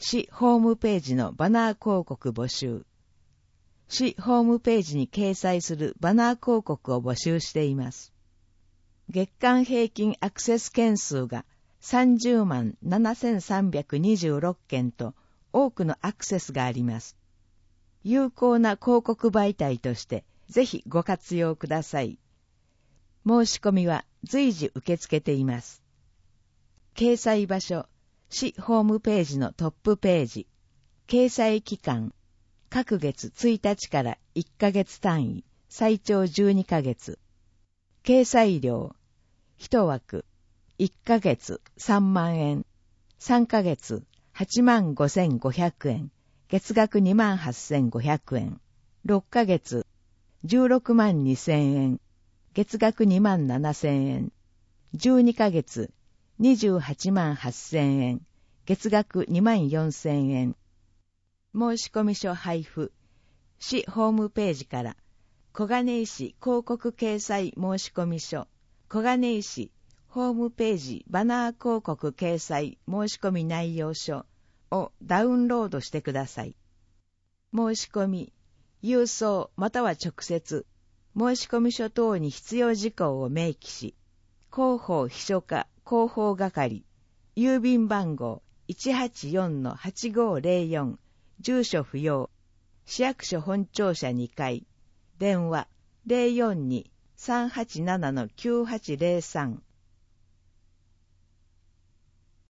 市ホームページのバナー広告募集。市ホームページに掲載するバナー広告を募集しています。月間平均アクセス件数が30万7326件と多くのアクセスがあります。有効な広告媒体としてぜひご活用ください。申し込みは随時受け付けています。掲載場所、市ホームページのトップページ。掲載期間、各月1日から1ヶ月単位、最長12ヶ月。掲載料、1枠、1ヶ月3万円、3ヶ月85,500円、月額28,500円、6ヶ月16万2,000円、月額27,000円、12ヶ月28万8,000円、月額24,000円。申込書配布、市ホームページから、小金井市広告掲載申込書、小金井市ホームページバナー広告掲載申込内容書をダウンロードしてください。申し込み、郵送または直接、申込書等に必要事項を明記し、広報秘書課広報係、郵便番号 184-8504、住所不要、市役所本庁舎2階、電話 042-387-9803